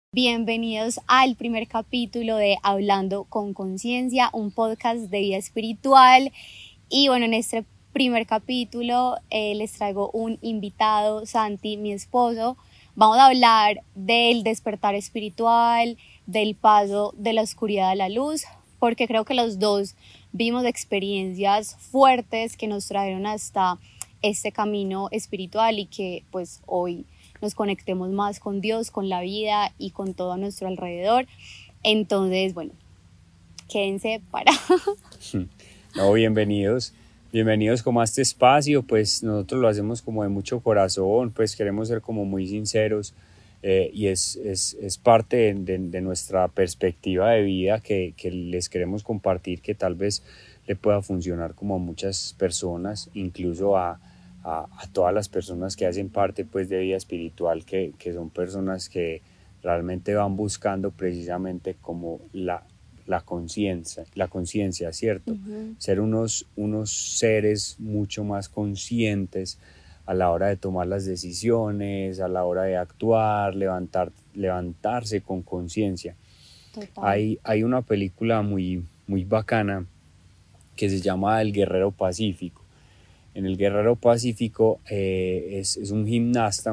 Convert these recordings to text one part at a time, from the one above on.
Bienvenidos al primer capítulo de Hablando con Conciencia, un podcast de vida espiritual. Y bueno, en este primer capítulo les traigo un invitado, Santi, mi esposo. Vamos a hablar del despertar espiritual, del paso de la oscuridad a la luz, porque creo que los dos vimos experiencias fuertes que nos trajeron hasta este camino espiritual y que pues hoy nos conectemos más con Dios, con la vida y con todo a nuestro alrededor. Entonces, bueno, quédense para... No, bienvenidos como a este espacio. Pues nosotros lo hacemos como de mucho corazón, pues queremos ser como muy sinceros y es parte de nuestra perspectiva de vida que les queremos compartir, que tal vez le pueda funcionar como a muchas personas, incluso a todas las personas que hacen parte pues de vida espiritual, que son personas que realmente van buscando precisamente como la conciencia, ¿cierto? Uh-huh. Ser unos seres mucho más conscientes a la hora de tomar las decisiones, a la hora de actuar, levantarse con conciencia. Hay una película muy bacana que se llama El Guerrero Pacífico. En El Guerrero Pacífico es un gimnasta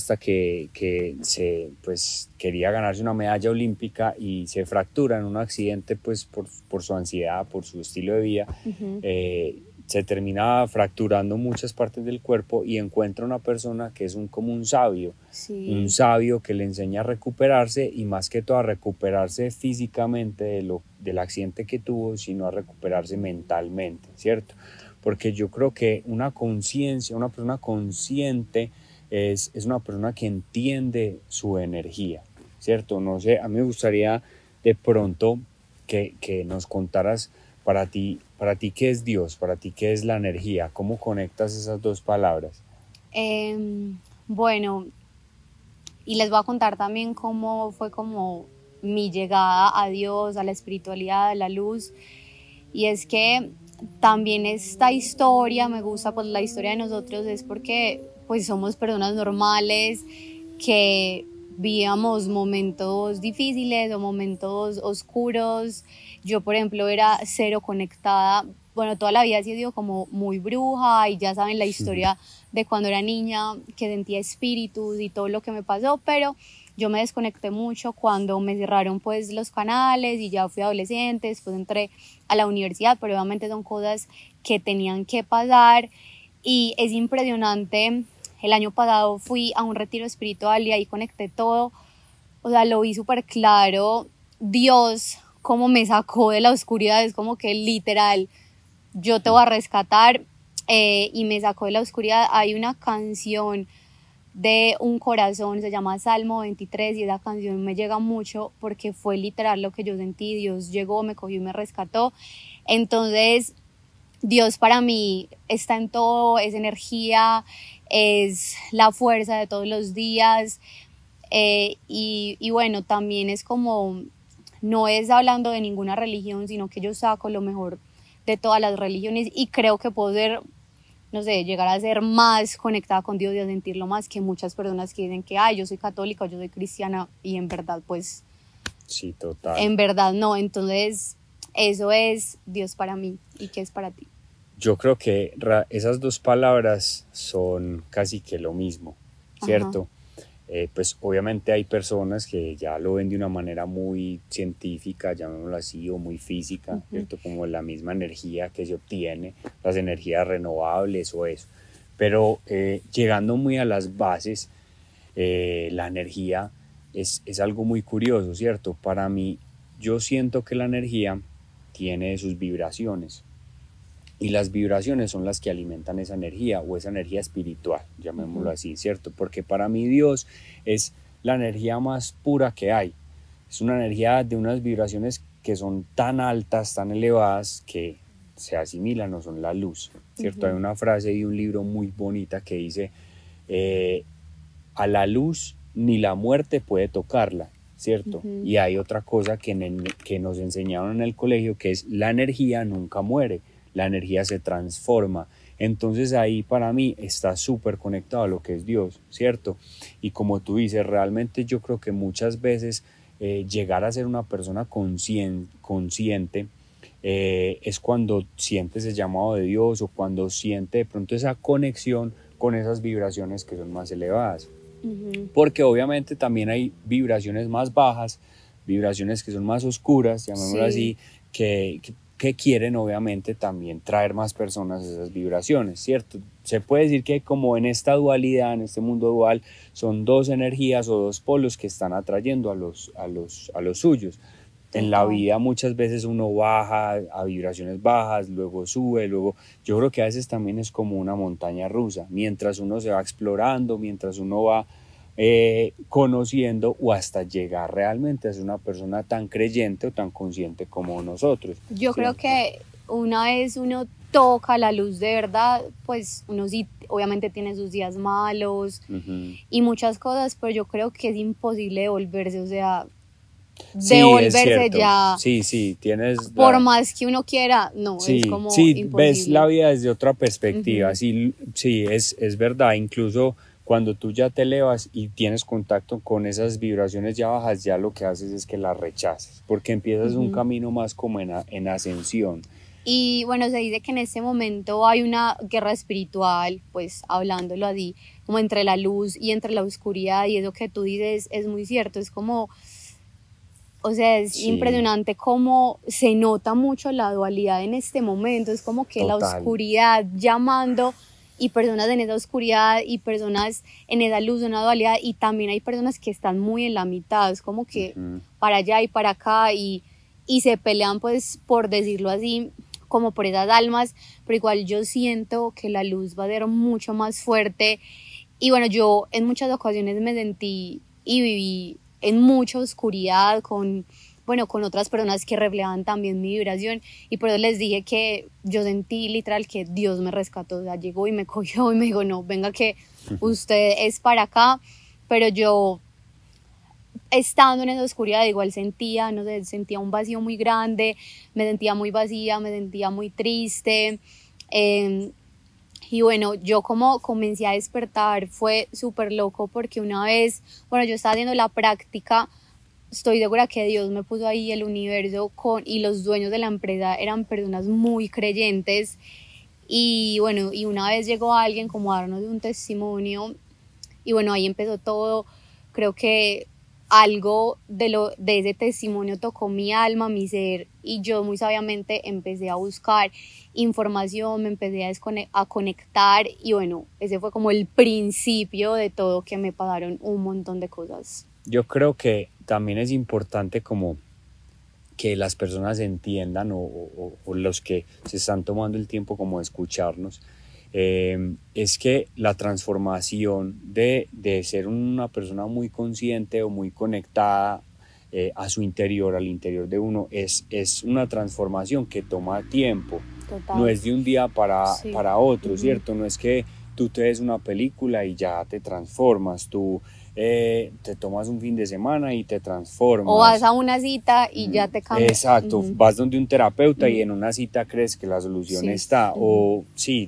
que pues, quería ganarse una medalla olímpica y se fractura en un accidente pues, por su ansiedad, por su estilo de vida. Uh-huh. Se termina fracturando muchas partes del cuerpo y encuentra una persona que es como un sabio, sí. Un sabio que le enseña a recuperarse y más que todo a recuperarse físicamente del accidente que tuvo, sino a recuperarse mentalmente, ¿cierto? Porque yo creo que una persona consciente es una persona que entiende su energía, ¿cierto? No sé, a mí me gustaría de pronto que nos contaras para ti qué es Dios, para ti qué es la energía, cómo conectas esas dos palabras. Bueno, y les voy a contar también cómo fue como mi llegada a Dios, a la espiritualidad, a la luz, y es que también esta historia, me gusta pues la historia de nosotros es porque pues somos personas normales que vivíamos momentos difíciles o momentos oscuros. Yo por ejemplo era cero conectada, bueno, toda la vida he sido como muy bruja y ya saben la historia de cuando era niña que sentía espíritus y todo lo que me pasó, pero yo me desconecté mucho cuando me cerraron pues los canales y ya fui adolescente, después entré a la universidad, pero obviamente son cosas que tenían que pasar y es impresionante. El año pasado fui a un retiro espiritual y ahí conecté todo, o sea, lo vi súper claro, Dios cómo me sacó de la oscuridad, es como que literal, yo te voy a rescatar y me sacó de la oscuridad. Hay una canción de Un Corazón, se llama Salmo 23 y esa canción me llega mucho porque fue literal lo que yo sentí. Dios llegó, me cogió y me rescató. Entonces Dios para mí está en todo, es energía, es la fuerza de todos los días y bueno, también es como, no es hablando de ninguna religión, sino que yo saco lo mejor de todas las religiones y creo que puedo ser, no sé, llegar a ser más conectada con Dios y a sentirlo más que muchas personas que dicen que yo soy católica o yo soy cristiana y en verdad pues sí, total. En verdad no. Entonces eso es Dios para mí. ¿Y qué es para ti? Yo creo que esas dos palabras son casi que lo mismo, ¿cierto? Pues obviamente hay personas que ya lo ven de una manera muy científica, llamémoslo así, o muy física, uh-huh. ¿Cierto? Como la misma energía que se obtiene, las energías renovables o eso. Pero llegando muy a las bases, la energía es algo muy curioso, ¿cierto? Para mí, yo siento que la energía tiene sus vibraciones. Y las vibraciones son las que alimentan esa energía o esa energía espiritual, llamémoslo uh-huh. así, ¿cierto? Porque para mí Dios es la energía más pura que hay. Es una energía de unas vibraciones que son tan altas, tan elevadas, que se asimilan o son la luz, ¿cierto? Uh-huh. Hay una frase de un libro muy bonita que dice, a la luz ni la muerte puede tocarla, ¿cierto? Uh-huh. Y hay otra cosa que nos enseñaron en el colegio, que es la energía nunca muere. La energía se transforma Entonces ahí para mí está súper conectado a lo que es Dios, ¿cierto? Y como tú dices, realmente yo creo que muchas veces llegar a ser una persona consciente es cuando sientes el llamado de Dios o cuando siente de pronto esa conexión con esas vibraciones que son más elevadas. Porque obviamente también hay vibraciones más bajas, vibraciones que son más oscuras, llamémoslo así, que quieren obviamente también traer más personas a esas vibraciones, ¿cierto? Se puede decir que como en esta dualidad, en este mundo dual, son dos energías o dos polos que están atrayendo a los suyos. En la vida muchas veces uno baja a vibraciones bajas, luego sube, luego yo creo que a veces también es como una montaña rusa, mientras uno se va explorando, mientras uno va conociendo o hasta llegar realmente a ser una persona tan creyente o tan consciente como nosotros. Yo creo que una vez uno toca la luz de verdad, pues uno sí obviamente tiene sus días malos y muchas cosas, pero yo creo que es imposible devolverse, o sea, devolverse ya. Sí, tienes... Por más que uno quiera, no, es como imposible. Ves la vida desde otra perspectiva, sí, es verdad, incluso cuando tú ya te elevas y tienes contacto con esas vibraciones ya bajas, ya lo que haces es que las rechazas, porque empiezas un camino más como en ascensión. Y bueno, se dice que en este momento hay una guerra espiritual, pues hablándolo así, como entre la luz y entre la oscuridad, y eso que tú dices es muy cierto, es como... O sea, es impresionante cómo se nota mucho la dualidad en este momento, es como que la oscuridad llamando y personas en esa oscuridad y personas en esa luz, una dualidad, y también hay personas que están muy en la mitad, es como que para allá y para acá y se pelean, pues por decirlo así, como por esas almas, pero igual yo siento que la luz va a ser mucho más fuerte. Y bueno, yo en muchas ocasiones me sentí y viví en mucha oscuridad con otras personas que reflejaban también mi vibración, y por eso les dije que yo sentí literal que Dios me rescató, o sea, llegó y me cogió y me dijo, no, venga que usted es para acá. Pero yo, estando en esa oscuridad, igual sentía un vacío muy grande, me sentía muy vacía, me sentía muy triste, y bueno, yo como comencé a despertar fue súper loco, porque una vez, yo estaba haciendo la práctica, estoy segura que Dios me puso ahí, el universo, y los dueños de la empresa eran personas muy creyentes, y bueno, y una vez llegó alguien como a darnos un testimonio, y bueno, ahí empezó todo. Creo que algo de ese testimonio tocó mi alma, mi ser, y yo muy sabiamente empecé a buscar información, me empecé a conectar, y bueno, ese fue como el principio de todo, que me pasaron un montón de cosas. Yo creo que también es importante como que las personas entiendan o los que se están tomando el tiempo como de escucharnos, es que la transformación de ser una persona muy consciente o muy conectada a su interior, al interior de uno, es una transformación que toma tiempo. Total. No es de un día para otro, ¿cierto? No es que tú te ves una película y ya te transformas, tú te tomas un fin de semana y te transformas. O vas a una cita y ya te cambias. Exacto, vas donde un terapeuta y en una cita crees que la solución está. O sí,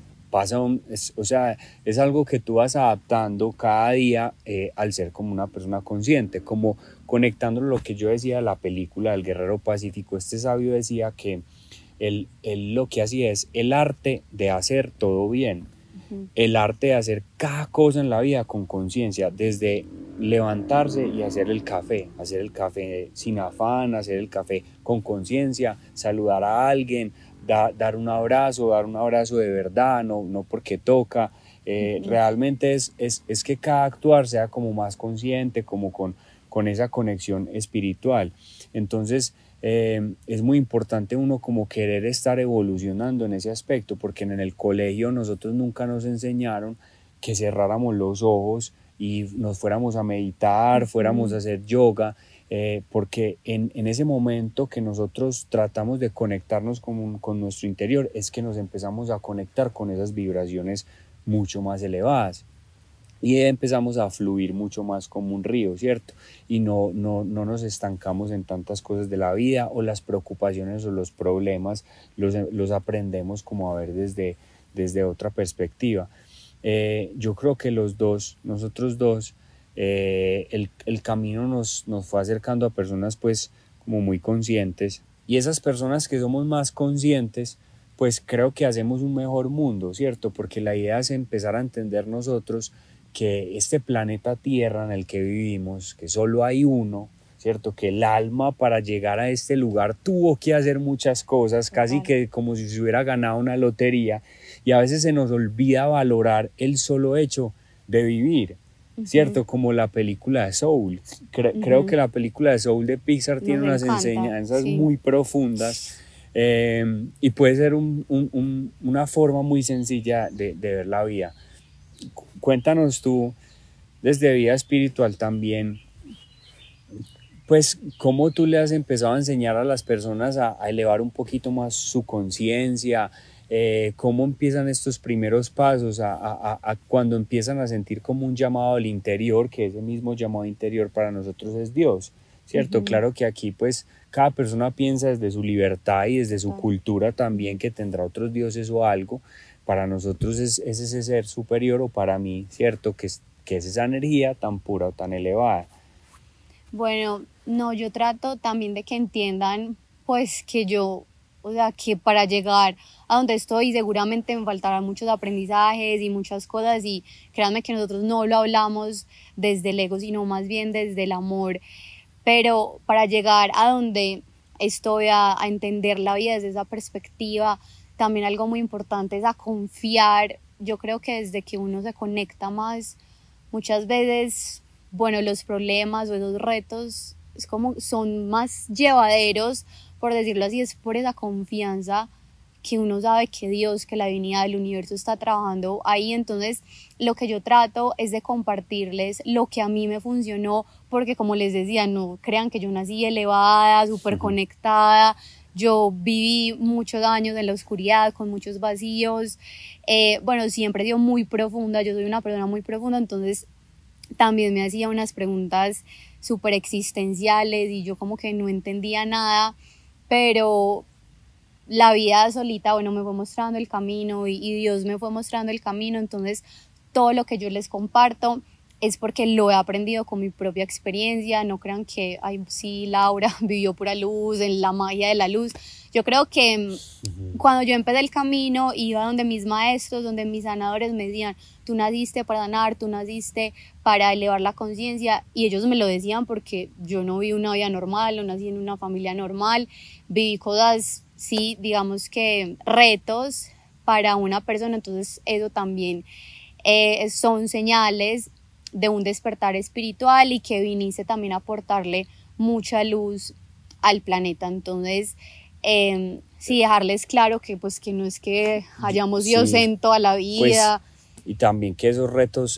es algo que tú vas adaptando cada día al ser como una persona consciente, como conectando lo que yo decía de la película del Guerrero Pacífico. Este sabio decía que él lo que hacía es el arte de hacer todo bien, el arte de hacer cada cosa en la vida con conciencia, desde levantarse y hacer el café sin afán, hacer el café con conciencia, saludar a alguien, dar un abrazo de verdad, no porque toca. Realmente es que cada actuar sea como más consciente, como con esa conexión espiritual. Entonces es muy importante uno como querer estar evolucionando en ese aspecto, porque en el colegio nosotros nunca nos enseñaron que cerráramos los ojos y nos fuéramos a meditar, fuéramos a hacer yoga, porque en ese momento que nosotros tratamos de conectarnos con nuestro interior, es que nos empezamos a conectar con esas vibraciones mucho más elevadas y empezamos a fluir mucho más como un río, ¿cierto? Y no nos estancamos en tantas cosas de la vida, o las preocupaciones o los problemas los aprendemos como a ver desde otra perspectiva. Yo creo que nosotros dos, el camino nos fue acercando a personas pues como muy conscientes, y esas personas que somos más conscientes pues creo que hacemos un mejor mundo, ¿cierto? Porque la idea es empezar a entender nosotros que este planeta Tierra en el que vivimos, que solo hay uno, ¿cierto? Que el alma para llegar a este lugar tuvo que hacer muchas cosas, casi que como si se hubiera ganado una lotería, y a veces se nos olvida valorar el solo hecho de vivir, ¿cierto? Como la película de Soul. Creo que la película de Soul de Pixar tiene unas enseñanzas muy profundas, y puede ser una forma muy sencilla de ver la vida. Cuéntanos tú, desde vida espiritual también, pues cómo tú le has empezado a enseñar a las personas a elevar un poquito más su conciencia, cómo empiezan estos primeros pasos a cuando empiezan a sentir como un llamado al interior, que ese mismo llamado interior para nosotros es Dios, ¿cierto? Claro que aquí pues cada persona piensa desde su libertad y desde su cultura también, que tendrá otros dioses o algo. Para nosotros es ese ser superior, o para mí, ¿cierto? Que es esa energía tan pura o tan elevada. Bueno, no, yo trato también de que entiendan pues que yo, o sea, que para llegar a donde estoy seguramente me faltarán muchos aprendizajes y muchas cosas, y créanme que nosotros no lo hablamos desde el ego, sino más bien desde el amor. Pero para llegar a donde estoy, a entender la vida desde esa perspectiva, también algo muy importante es a confiar. Yo creo que desde que uno se conecta más, muchas veces, bueno, los problemas o esos retos es como son más llevaderos, por decirlo así, es por esa confianza que uno sabe que Dios, que la divinidad del universo está trabajando ahí. Entonces lo que yo trato es de compartirles lo que a mí me funcionó, porque como les decía, no crean que yo nací elevada, súper conectada. Yo viví muchos años en la oscuridad, con muchos vacíos. Bueno, siempre he sido muy profunda, yo soy una persona muy profunda, entonces también me hacía unas preguntas súper existenciales y yo como que no entendía nada, pero la vida solita, bueno, me fue mostrando el camino y Dios me fue mostrando el camino. Entonces todo lo que yo les comparto es porque lo he aprendido con mi propia experiencia. No crean que, ay, sí, Laura vivió pura luz, en la magia de la luz. Yo creo que cuando yo empecé el camino, iba donde mis maestros, donde mis sanadores me decían, tú naciste para sanar, tú naciste para elevar la conciencia, y ellos me lo decían porque yo no viví una vida normal, no nací en una familia normal, viví cosas, sí, digamos que retos para una persona. Entonces eso también son señales de un despertar espiritual, y que viniste también a aportarle mucha luz al planeta. Entonces sí, dejarles claro que pues que no es que hayamos Dios en toda la vida. Pues, y también que esos retos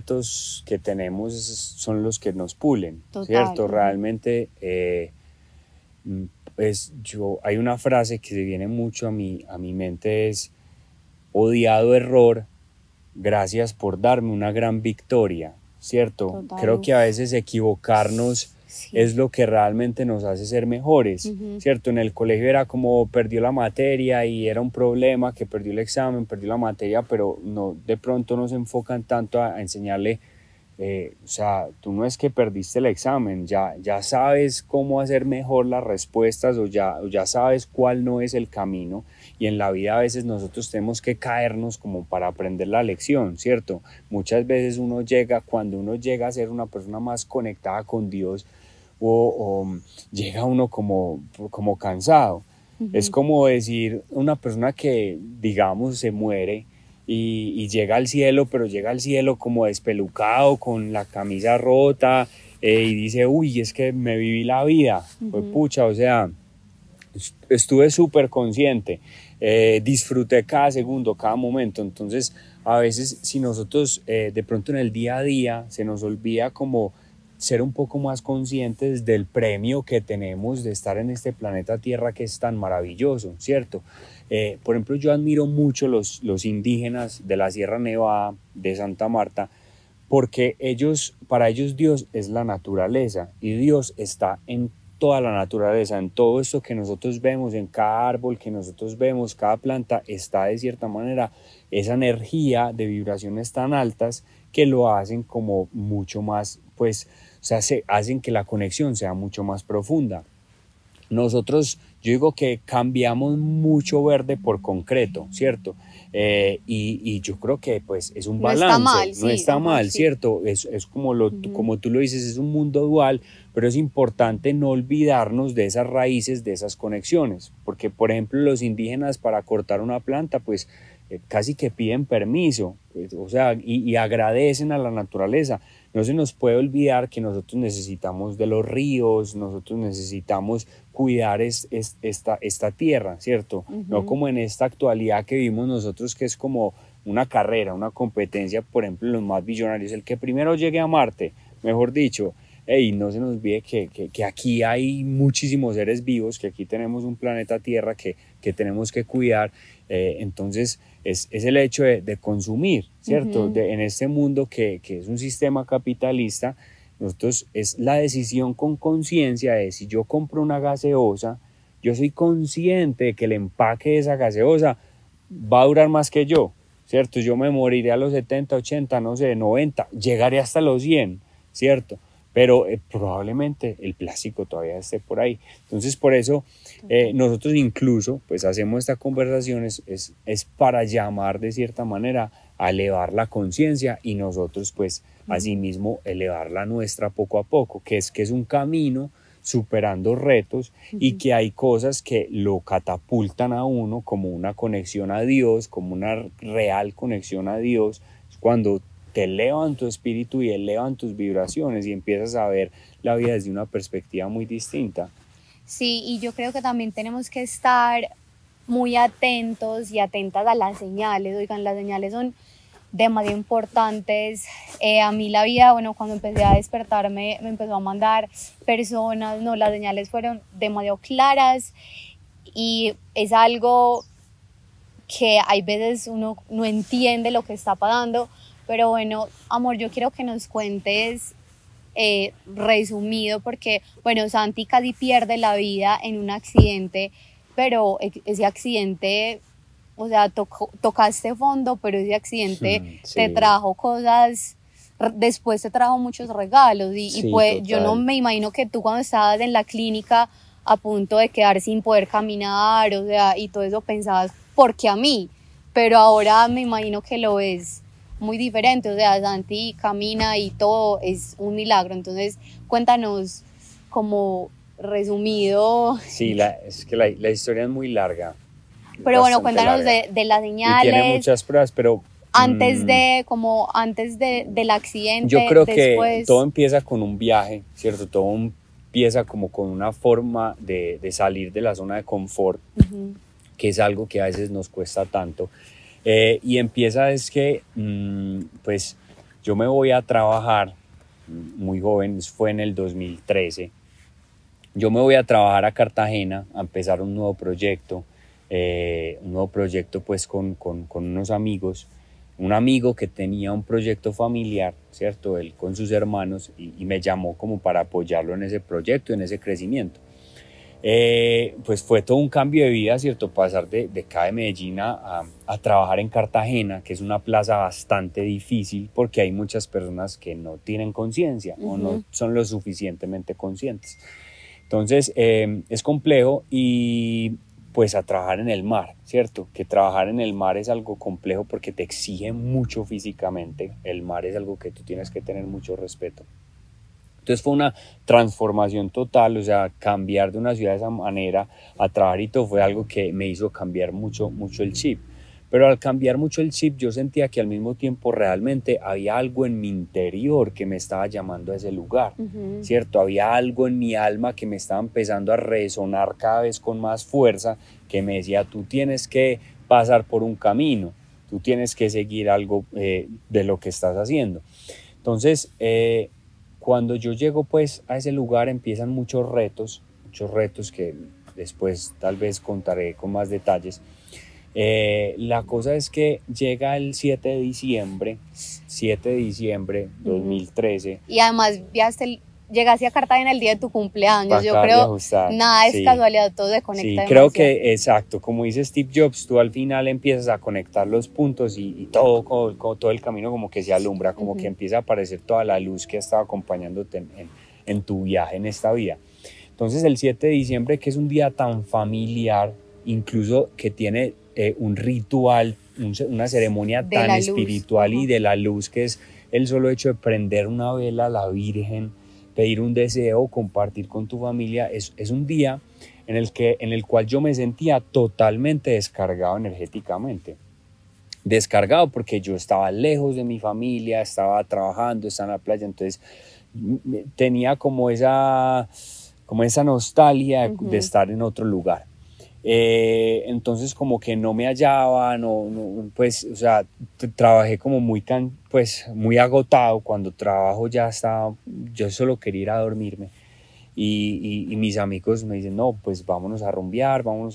que tenemos son los que nos pulen. Total. ¿Cierto? Realmente pues hay una frase que se viene mucho a mi mente, es: odiado error, gracias por darme una gran victoria, ¿cierto? Total. Creo que a veces equivocarnos es lo que realmente nos hace ser mejores, ¿cierto? En el colegio era como perdió la materia y era un problema que perdió el examen, perdió la materia, pero no, de pronto no se enfocan tanto a enseñarle, o sea, tú no es que perdiste el examen, ya sabes cómo hacer mejor las respuestas, o ya sabes cuál no es el camino. Y en la vida a veces nosotros tenemos que caernos como para aprender la lección, ¿cierto? Muchas veces cuando uno llega a ser una persona más conectada con Dios, o llega uno como cansado. Es como decir, una persona que, digamos, se muere y llega al cielo, pero llega al cielo como despelucado, con la camisa rota, y dice, uy, es que me viví la vida, pues pucha, o sea, estuve súper consciente, disfruté cada segundo, cada momento. Entonces a veces, si nosotros de pronto en el día a día se nos olvida como ser un poco más conscientes del premio que tenemos de estar en este planeta Tierra, que es tan maravilloso, ¿cierto? Por ejemplo, yo admiro mucho los indígenas de la Sierra Nevada de Santa Marta, porque para ellos Dios es la naturaleza, y Dios está en toda la naturaleza, en todo esto que nosotros vemos, en cada árbol que nosotros vemos, cada planta, está de cierta manera esa energía de vibraciones tan altas que lo hacen como mucho más, pues, o sea, hacen que la conexión sea mucho más profunda. Nosotros, yo digo que cambiamos mucho verde por concreto, ¿cierto? Y yo creo que pues es un balance, no está mal, no está mal, sí. ¿cierto? Es como, como tú lo dices, es un mundo dual, pero es importante no olvidarnos de esas raíces, de esas conexiones, porque por ejemplo los indígenas para cortar una planta, pues casi que piden permiso, pues, o sea, y agradecen a la naturaleza. No se nos puede olvidar que nosotros necesitamos de los ríos, nosotros necesitamos cuidar esta tierra, ¿cierto? No como en esta actualidad que vivimos nosotros, que es como una carrera, una competencia, por ejemplo, los más billonarios, el que primero llegue a Marte, mejor dicho. Y no se nos olvide que aquí hay muchísimos seres vivos, que aquí tenemos un planeta Tierra que tenemos que cuidar. Entonces es el hecho de consumir, ¿cierto? En este mundo que es un sistema capitalista, nosotros es la decisión con conciencia de si yo compro una gaseosa, yo soy consciente de que el empaque de esa gaseosa va a durar más que yo, ¿cierto? Yo me moriré a los 70, 80, no sé, 90, llegaré hasta los 100, ¿cierto? Pero probablemente el plástico todavía esté por ahí. Entonces, por eso nosotros incluso pues hacemos esta conversación es para llamar de cierta manera a elevar la conciencia y nosotros pues asimismo elevar la nuestra poco a poco, que es un camino superando retos y que hay cosas que lo catapultan a uno como una conexión a Dios, como una real conexión a Dios, cuando te elevan tu espíritu y elevan tus vibraciones y empiezas a ver la vida desde una perspectiva muy distinta. Sí, y yo creo que también tenemos que estar muy atentos y atentas a las señales. Oigan, las señales son demasiado importantes. A mí la vida, bueno, cuando empecé a despertarme me empezó a mandar personas, no, las señales fueron demasiado claras y es algo que hay veces uno no entiende lo que está pasando, pero bueno, amor, yo quiero que nos cuentes resumido, porque bueno, Santi casi pierde la vida en un accidente, pero ese accidente, o sea, tocaste fondo, pero ese accidente Sí. te trajo cosas, después te trajo muchos regalos Sí, y pues total. yo no me imagino que tú cuando estabas en la clínica a punto de quedar sin poder caminar, o sea, y todo eso pensabas, ¿por qué a mí? Pero ahora me imagino que lo ves muy diferente, o sea, Santi camina y todo es un milagro. Entonces cuéntanos como resumido. Sí, es que la historia es muy larga. Pero bueno, cuéntanos de las señales. Y tiene muchas pruebas, pero antes del accidente, yo creo después. que todo empieza con un viaje, ¿cierto? Todo empieza como con una forma de salir de la zona de confort, que es algo que a veces nos cuesta tanto. Y empieza es que, pues, yo me voy a trabajar muy joven, fue en el 2013. Yo me voy a trabajar a Cartagena a empezar un nuevo proyecto pues con unos amigos. Un amigo que tenía un proyecto familiar, ¿cierto? Él con sus hermanos y me llamó como para apoyarlo en ese proyecto, en ese crecimiento. Pues fue todo un cambio de vida, ¿cierto? Pasar de acá de Medellín a trabajar en Cartagena, que es una plaza bastante difícil porque hay muchas personas que no tienen conciencia o no son lo suficientemente conscientes. Entonces es complejo y pues a trabajar en el mar, ¿cierto? Que trabajar en el mar es algo complejo porque te exige mucho físicamente. El mar es algo que tú tienes que tener mucho respeto. Entonces fue una transformación total, o sea, cambiar de una ciudad de esa manera a trabajar y todo fue algo que me hizo cambiar mucho el chip. Pero al cambiar mucho el chip yo sentía que al mismo tiempo realmente había algo en mi interior que me estaba llamando a ese lugar, ¿cierto? Había algo en mi alma que me estaba empezando a resonar cada vez con más fuerza, que me decía, tú tienes que pasar por un camino, tú tienes que seguir algo de lo que estás haciendo. Entonces, cuando yo llego pues a ese lugar empiezan muchos retos que después tal vez contaré con más detalles. La cosa es que llega el 7 de diciembre 2013. Y además viajaste llegaste a Cartagena el día de tu cumpleaños. Yo Acabar de creo ajustar. nada es Sí. casualidad, todo se conecta Sí, demasiado. creo que exacto, como dice Steve Jobs, tú al final empiezas a conectar los puntos y todo, todo el camino como que se alumbra, como que empieza a aparecer toda la luz que ha estado acompañándote en tu viaje en esta vida. Entonces el 7 de diciembre, que es un día tan familiar, incluso que tiene un ritual, una ceremonia De tan la luz. espiritual y de la luz, que es el solo hecho de prender una vela a la Virgen, pedir un deseo, compartir con tu familia, es un día en el cual yo me sentía totalmente descargado energéticamente. Descargado porque yo estaba lejos de mi familia, estaba trabajando, estaba en la playa, entonces tenía como esa nostalgia de estar en otro lugar. Entonces como que no me hallaba, pues, o sea, trabajé como muy agotado. Cuando trabajo yo solo quería ir a dormirme y mis amigos me dicen, no, pues vámonos a rumbear, vamos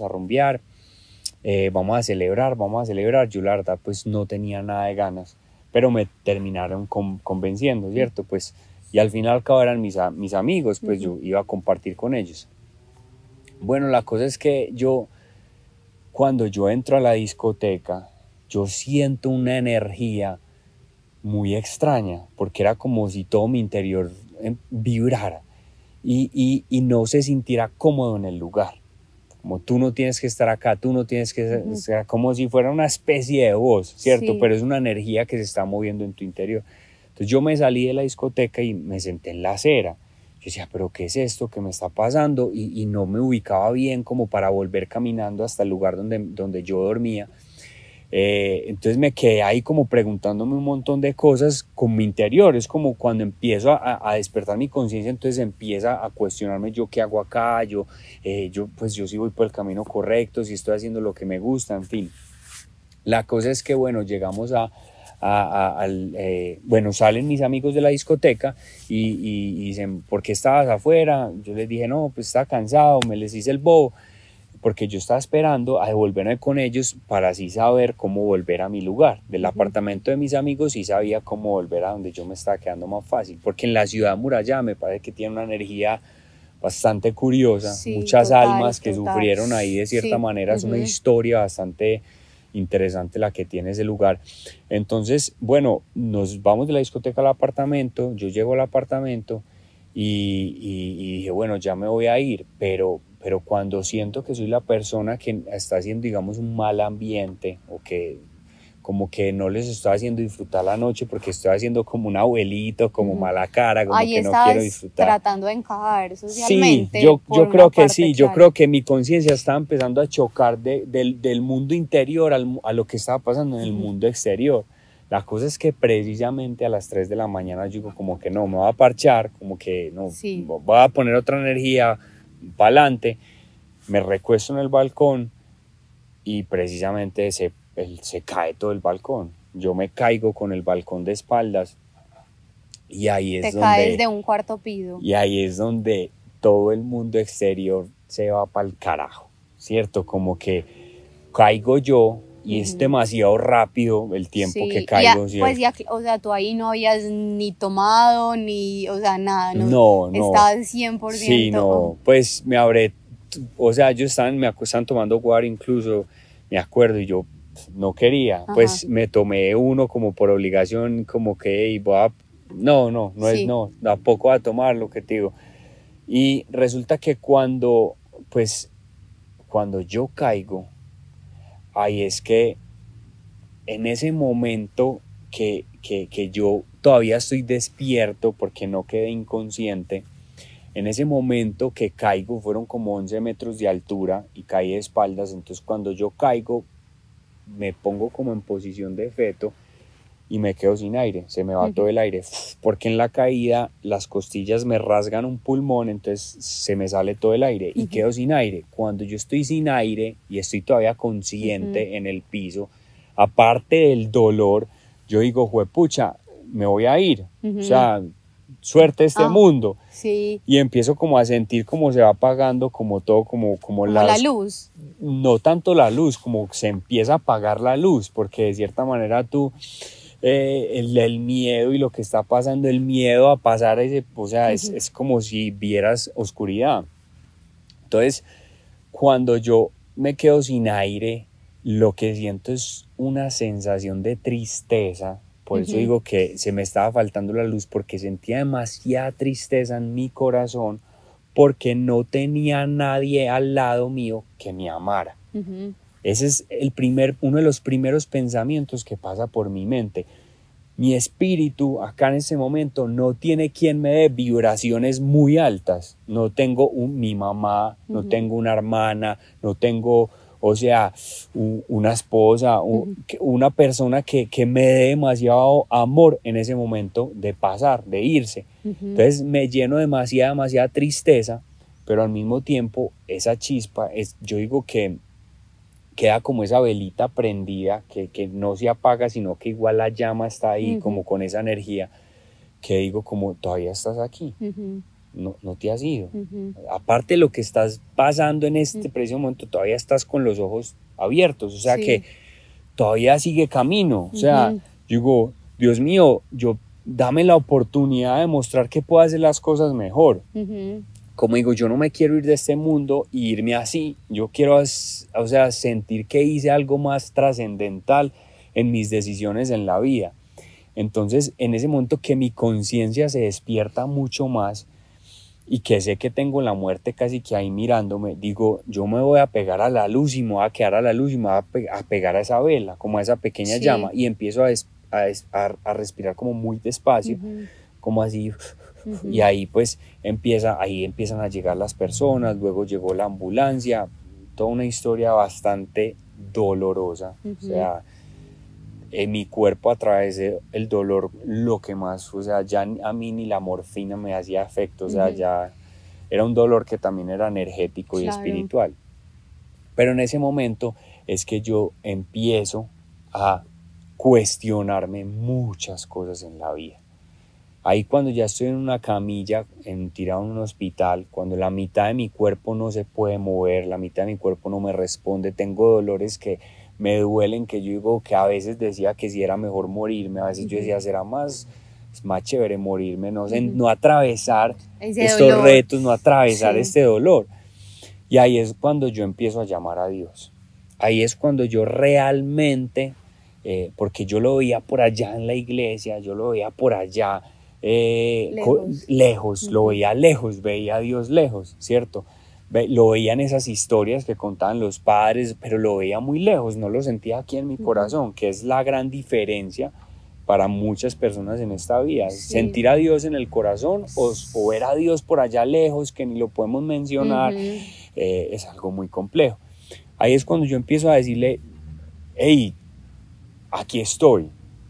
a celebrar. Yo la verdad pues no tenía nada de ganas, pero me terminaron convenciendo, ¿cierto? Pues, y al final al cabo eran mis amigos, pues yo iba a compartir con ellos. Bueno, la cosa es que cuando yo entro a la discoteca, yo siento una energía muy extraña, porque era como si todo mi interior vibrara y no se sintiera cómodo en el lugar. Como tú no tienes que estar acá, tú no tienes que estar, como si fuera una especie de voz, ¿cierto? Sí. Pero es una energía que se está moviendo en tu interior. Entonces yo me salí de la discoteca y me senté en la acera. Yo decía, ¿pero qué es esto que me está pasando? Y no me ubicaba bien como para volver caminando hasta el lugar donde yo dormía. Entonces me quedé ahí como preguntándome un montón de cosas con mi interior. Es como cuando empiezo a despertar mi conciencia, entonces empieza a cuestionarme yo qué hago acá, yo sí voy por el camino correcto, si estoy haciendo lo que me gusta, en fin. La cosa es que bueno, llegamos salen mis amigos de la discoteca y dicen, ¿por qué estabas afuera? Yo les dije, no, pues estaba cansado, me les hice el bobo, porque yo estaba esperando a devolverme con ellos para así saber cómo volver a mi lugar. Del apartamento de mis amigos sí sabía cómo volver a donde yo me estaba quedando más fácil, porque en la ciudad amurallada me parece que tiene una energía bastante curiosa, Sí, muchas total, almas que total. sufrieron ahí de cierta Sí. manera, es una historia bastante interesante la que tiene ese lugar. Entonces, bueno, nos vamos de la discoteca al apartamento, yo llego al apartamento y dije, bueno, ya me voy a ir, pero cuando siento que soy la persona que está haciendo, digamos, un mal ambiente o que como que no les estoy haciendo disfrutar la noche porque estoy haciendo como un abuelito, como mala cara, como Ahí que no estás quiero disfrutar. tratando de encajar socialmente. Sí, yo por creo una que parte, sí, yo claro. creo que mi conciencia estaba empezando a chocar del mundo interior a lo que estaba pasando en el mundo exterior. La cosa es que precisamente a las 3 de la mañana yo digo como que no, me voy a parchar, como que no, Sí. voy a poner otra energía para adelante, me recuesto en el balcón y precisamente se cae todo el balcón. Yo me caigo con el balcón de espaldas y ahí es Te donde... caes de un cuarto piso. Y ahí es donde todo el mundo exterior se va para el carajo, ¿cierto? Como que caigo yo y es demasiado rápido el tiempo Sí, que caigo. pues ya, o sea, tú ahí no habías ni tomado, ni, o sea, nada, No. Estabas 100%. Sí, no, pues me habré, o sea, ellos estaban tomando guaro incluso, me acuerdo, y yo no quería, Ajá. pues me tomé uno como por obligación, como que hey, no Sí. es, tampoco a tomar lo que te digo. Y resulta que cuando yo caigo, ahí es que en ese momento que yo todavía estoy despierto porque no quedé inconsciente, en ese momento que caigo fueron como 11 metros de altura y caí de espaldas, entonces cuando yo caigo me pongo como en posición de feto y me quedo sin aire, se me va todo el aire, porque en la caída las costillas me rasgan un pulmón, entonces se me sale todo el aire y quedo sin aire. Cuando yo estoy sin aire y estoy todavía consciente en el piso, aparte del dolor, yo digo, juepucha, me voy a ir, o sea, suerte este mundo. Sí. Y empiezo como a sentir como se va apagando como todo, como la luz. No tanto la luz, como se empieza a apagar la luz, porque de cierta manera tú el miedo y lo que está pasando, el miedo a pasar ese, o sea, es como si vieras oscuridad. Entonces, cuando yo me quedo sin aire, lo que siento es una sensación de tristeza. Por eso digo que se me estaba faltando la luz, porque sentía demasiada tristeza en mi corazón, porque no tenía nadie al lado mío que me amara. Ese es uno de los primeros pensamientos que pasa por mi mente. Mi espíritu acá en ese momento no tiene quien me dé vibraciones muy altas. No tengo mi mamá, no tengo una hermana, no tengo, o sea, una esposa, una persona que me dé demasiado amor en ese momento de pasar, de irse. Entonces me lleno de demasiada tristeza, pero al mismo tiempo esa chispa, yo digo que queda como esa velita prendida que no se apaga, sino que igual la llama está ahí, como con esa energía, que digo como todavía estás aquí, no te has ido. Aparte de lo que estás pasando en este preciso momento, todavía estás con los ojos abiertos, o sea que todavía sigue camino. O sea, digo, Dios mío, dame la oportunidad de mostrar que puedo hacer las cosas mejor. Como digo, yo no me quiero ir de este mundo e irme así. Yo quiero, o sea, sentir que hice algo más trascendental en mis decisiones en la vida. Entonces, en ese momento que mi conciencia se despierta mucho más y que sé que tengo la muerte casi que ahí mirándome, digo, yo me voy a pegar a la luz y me voy a quedar a la luz y me voy a pegar a esa vela, como a esa pequeña llama, y empiezo a respirar como muy despacio, como así. Y ahí pues empiezan a llegar las personas, luego llegó la ambulancia, toda una historia bastante dolorosa. O sea, en mi cuerpo atravesé el dolor lo que más, o sea, ya a mí ni la morfina me hacía efecto, o sea, ya era un dolor que también era energético y espiritual. Pero en ese momento es que yo empiezo a cuestionarme muchas cosas en la vida. Ahí cuando ya estoy en una camilla, tirado en un hospital, cuando la mitad de mi cuerpo no se puede mover, la mitad de mi cuerpo no me responde, tengo dolores que me duelen, que yo digo que a veces decía que si era mejor morirme, a veces yo decía será más chévere morirme, no sé, no atravesar estos retos, no atravesar este dolor. Y ahí es cuando yo empiezo a llamar a Dios. Ahí es cuando yo realmente, porque yo lo veía por allá en la iglesia, yo lo veía por allá, lejos, lo veía lejos, veía a Dios lejos, ¿cierto? Lo veía en esas historias que contaban los padres, pero lo veía muy lejos, no lo sentía aquí en mi corazón, que es la gran diferencia para muchas personas en esta vida. Sentir a Dios en el corazón o ver a Dios por allá lejos, que ni lo podemos mencionar, es algo muy complejo. Ahí es cuando yo empiezo a decirle, hey, aquí estoy.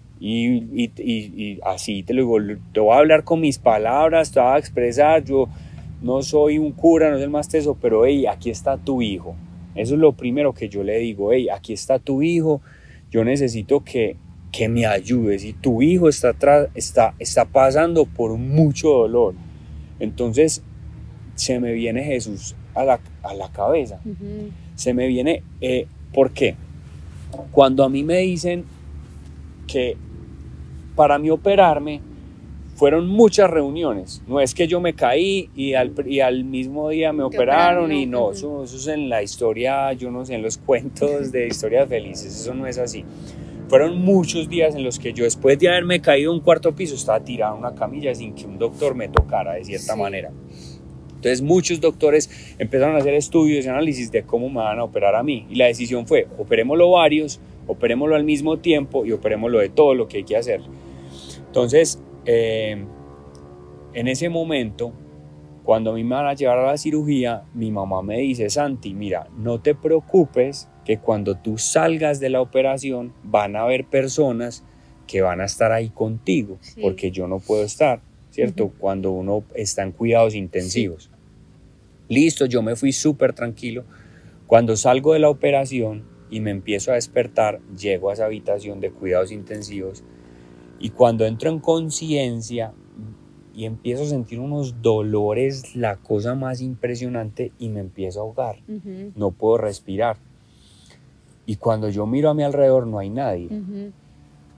Y así te lo digo, te voy a hablar con mis palabras, te voy a expresar, yo no soy un cura, no soy el más teso, pero hey, aquí está tu hijo. Eso es lo primero que yo le digo, hey, aquí está tu hijo, yo necesito que me ayudes, y tu hijo está pasando por mucho dolor. Entonces se me viene Jesús a la cabeza, se me viene, ¿por qué? Cuando a mí me dicen que para mí operarme fueron muchas reuniones, no es que yo me caí y al mismo día me operaron y no, eso es en la historia, yo no sé, en los cuentos de historias felices, eso no es así. Fueron muchos días en los que yo, después de haberme caído un cuarto piso, estaba tirado en una camilla sin que un doctor me tocara de cierta manera. Entonces muchos doctores empezaron a hacer estudios y análisis de cómo me van a operar a mí, y la decisión fue, operémoslo varios, operémoslo al mismo tiempo y operémoslo de todo lo que hay que hacer. Entonces, en ese momento, cuando a mí me van a llevar a la cirugía, mi mamá me dice, Santi, mira, no te preocupes, que cuando tú salgas de la operación van a haber personas que van a estar ahí contigo, porque yo no puedo estar, ¿cierto? Cuando uno está en cuidados intensivos. Listo, yo me fui súper tranquilo. Cuando salgo de la operación y me empiezo a despertar, llego a esa habitación de cuidados intensivos, y cuando entro en conciencia y empiezo a sentir unos dolores, la cosa más impresionante, y me empiezo a ahogar, no puedo respirar. Y cuando yo miro a mi alrededor no hay nadie.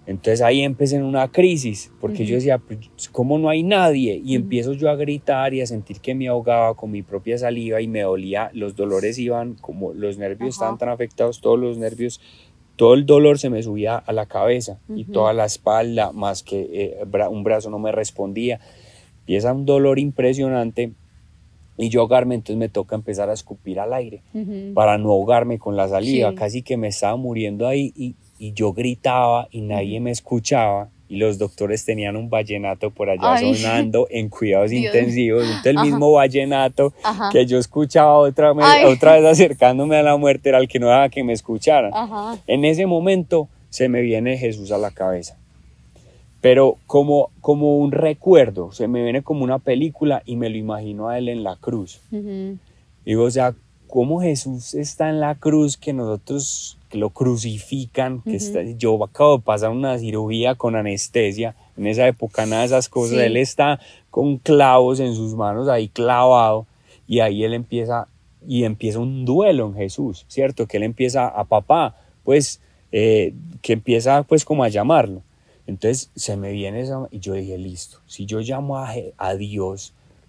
Entonces ahí empecé en una crisis, porque yo decía, pues, ¿cómo no hay nadie? Y empiezo yo a gritar y a sentir que me ahogaba con mi propia saliva y me dolía, los dolores iban, como los nervios estaban tan afectados, todos los nervios, todo el dolor se me subía a la cabeza y toda la espalda, más que un brazo no me respondía. Empieza un dolor impresionante y yo ahogarme, entonces me toca empezar a escupir al aire para no ahogarme con la saliva, casi que me estaba muriendo ahí y yo gritaba y nadie me escuchaba y los doctores tenían un vallenato por allá sonando en cuidados intensivos, entonces el mismo vallenato que yo escuchaba otra vez acercándome a la muerte era el que no dejaba que me escucharan. En ese momento se me viene Jesús a la cabeza, pero como un recuerdo, se me viene como una película y me lo imagino a él en la cruz. Digo, o sea, cómo Jesús está en la cruz, que nosotros que lo crucifican, que yo acabo de pasar una cirugía con anestesia, en esa época nada de esas cosas, él está con clavos en sus manos ahí clavado, y ahí él empieza un duelo en Jesús, ¿cierto? Que él empieza a papá, pues, que empieza pues como a llamarlo. Entonces se me viene esa, y yo dije, listo, si yo llamo a Dios,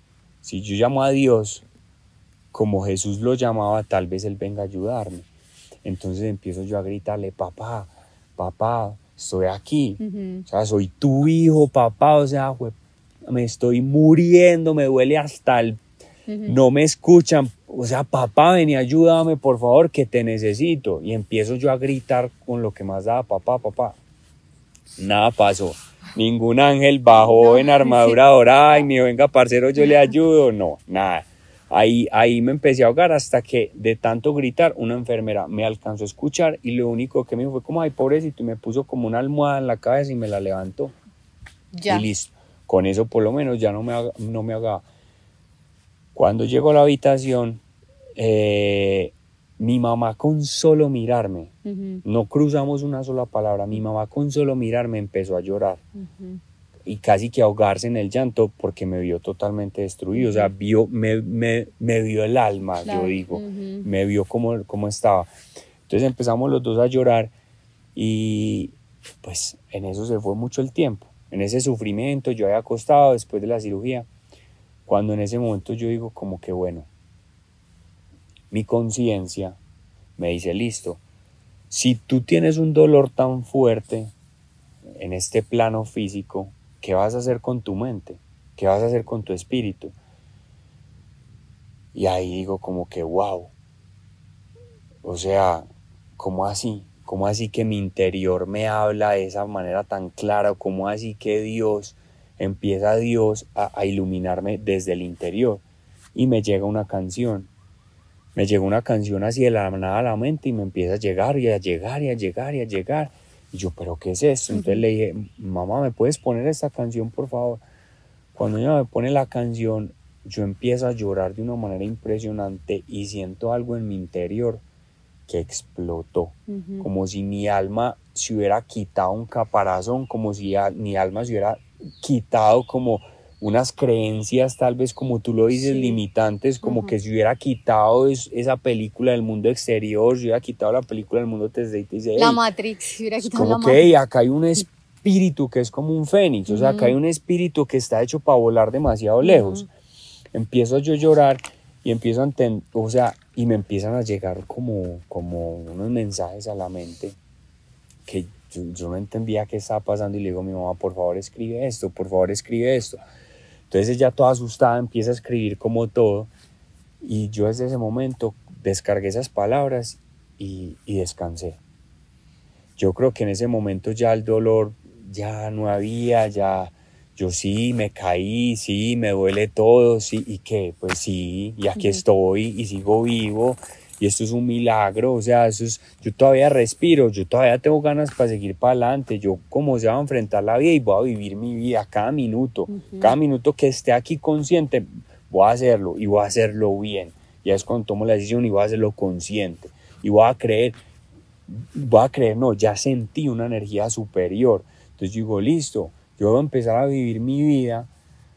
como Jesús lo llamaba, tal vez Él venga a ayudarme. Entonces empiezo yo a gritarle, papá, estoy aquí, o sea, soy tu hijo, papá, o sea, me estoy muriendo, me duele hasta el... No me escuchan, o sea, papá, ven y ayúdame, por favor, que te necesito. Y empiezo yo a gritar con lo que más daba, papá. Nada pasó. Ningún ángel bajó en armadura dorada y me dijo, venga, parcero, yo le ayudo. No, nada. Ahí me empecé a ahogar hasta que de tanto gritar una enfermera me alcanzó a escuchar y lo único que me dijo fue como, ay, pobrecito, y me puso como una almohada en la cabeza y me la levantó. Ya. Y listo. Con eso por lo menos ya no me ahogaba. Cuando llego a la habitación, mi mamá con solo mirarme, no cruzamos una sola palabra, mi mamá con solo mirarme empezó a llorar. Y casi que ahogarse en el llanto porque me vio totalmente destruido, o sea, me vio el alma, claro. Yo digo, me vio cómo estaba. Entonces empezamos los dos a llorar y pues en eso se fue mucho el tiempo, en ese sufrimiento. Yo había acostado después de la cirugía, cuando en ese momento yo digo como que bueno, mi conciencia me dice, listo, si tú tienes un dolor tan fuerte en este plano físico, ¿qué vas a hacer con tu mente? ¿Qué vas a hacer con tu espíritu? Y ahí digo como que wow, o sea, ¿cómo así? ¿Cómo así que mi interior me habla de esa manera tan clara? ¿Cómo así que empieza Dios a iluminarme desde el interior? Y me llega una canción. Me llegó una canción así de la nada a la mente y me empieza a llegar y a llegar y a llegar y a llegar. Y yo, ¿pero qué es esto? Entonces le dije, mamá, ¿me puedes poner esta canción, por favor? Cuando ella me pone la canción, yo empiezo a llorar de una manera impresionante y siento algo en mi interior que explotó. Como si mi alma se hubiera quitado un caparazón, como si mi alma se hubiera quitado como unas creencias, tal vez como tú lo dices, limitantes, como que se hubiera quitado esa película del mundo exterior, se hubiera quitado la película del mundo 3D, la Matrix, se hubiera quitado como la que Matrix. Acá hay un espíritu que es como un fénix, o sea, acá hay un espíritu que está hecho para volar demasiado lejos. Empiezo yo a llorar y empiezo a entender, o sea, y me empiezan a llegar como unos mensajes a la mente que yo no entendía qué estaba pasando y le digo a mi mamá, por favor escribe esto, por favor escribe esto. Entonces ella toda asustada empieza a escribir como todo y yo desde ese momento descargué esas palabras y descansé. Yo creo que en ese momento ya el dolor ya no había, ya yo sí me caí, sí me duele todo, sí, ¿y qué? Pues sí, y aquí estoy y sigo vivo y esto es un milagro, o sea, yo todavía respiro, yo todavía tengo ganas para seguir para adelante, yo como sea voy a enfrentar la vida y voy a vivir mi vida cada minuto que esté aquí consciente, voy a hacerlo y voy a hacerlo bien, ya es cuando tomo la decisión y voy a hacerlo consciente y voy a creer, no, ya sentí una energía superior, entonces digo, listo, yo voy a empezar a vivir mi vida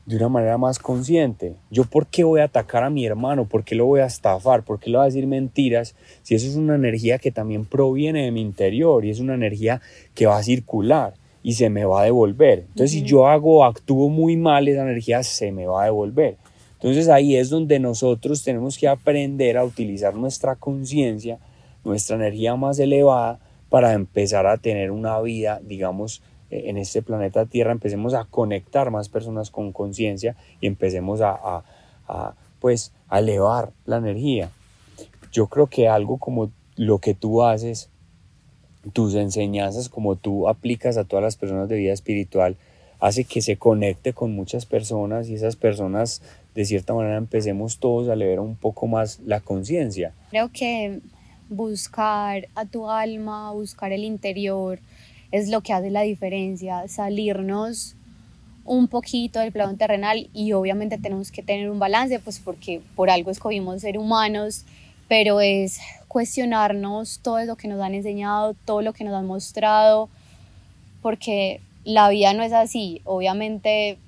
de una manera más consciente. ¿Yo por qué voy a atacar a mi hermano? ¿Por qué lo voy a estafar? ¿Por qué le voy a decir mentiras? Si eso es una energía que también proviene de mi interior y es una energía que va a circular y se me va a devolver. Entonces, si yo actúo muy mal, esa energía se me va a devolver. Entonces, ahí es donde nosotros tenemos que aprender a utilizar nuestra conciencia, nuestra energía más elevada, para empezar a tener una vida, digamos, en este planeta Tierra. Empecemos a conectar más personas con conciencia y empecemos pues, a elevar la energía. Yo creo que algo como lo que tú haces, tus enseñanzas, como tú aplicas a todas las personas de vida espiritual, hace que se conecte con muchas personas y esas personas, de cierta manera, empecemos todos a elevar un poco más la conciencia. Creo que buscar a tu alma, buscar el interior, es lo que hace la diferencia, salirnos un poquito del plano terrenal, y obviamente tenemos que tener un balance, pues porque por algo escogimos ser humanos, pero es cuestionarnos todo lo que nos han enseñado, todo lo que nos han mostrado, porque la vida no es así. Obviamente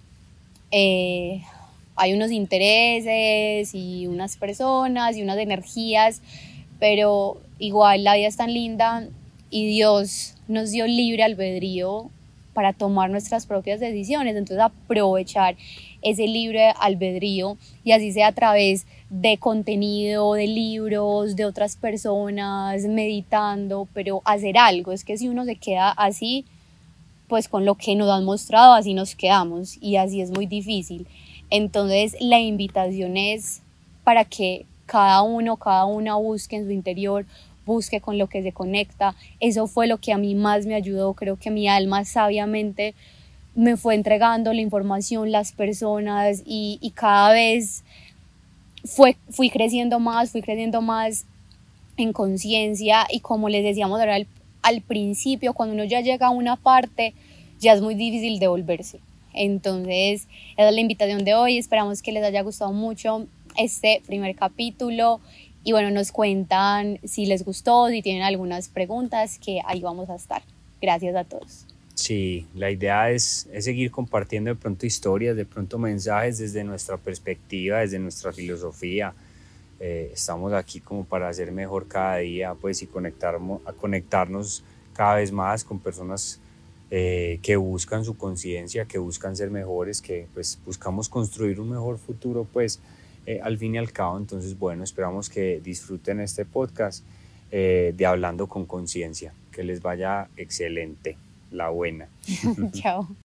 hay unos intereses y unas personas y unas energías, pero igual la vida es tan linda y Dios nos dio libre albedrío para tomar nuestras propias decisiones. Entonces, aprovechar ese libre albedrío, y así sea a través de contenido, de libros, de otras personas, meditando, pero hacer algo. Es que si uno se queda así, pues con lo que nos han mostrado, así nos quedamos, y así es muy difícil. Entonces, la invitación es para que cada una busque en su interior, busque con lo que se conecta. Eso fue lo que a mí más me ayudó. Creo que mi alma sabiamente me fue entregando la información, las personas, y cada vez fui creciendo más en conciencia. Y como les decíamos ahora al principio, cuando uno ya llega a una parte, ya es muy difícil devolverse. Entonces, esa es la invitación de hoy. Esperamos que les haya gustado mucho este primer capítulo, y bueno, nos cuentan si les gustó, si tienen algunas preguntas, que ahí vamos a estar. Gracias a todos. Sí, la idea es seguir compartiendo de pronto historias, de pronto mensajes desde nuestra perspectiva, desde nuestra filosofía. Estamos aquí como para hacer mejor cada día, pues, y conectarnos cada vez más con personas que buscan su conciencia, que buscan ser mejores, que pues buscamos construir un mejor futuro, pues, al fin y al cabo. Entonces, bueno, esperamos que disfruten este podcast de Hablando con Conciencia. Que les vaya excelente, la buena. Chao.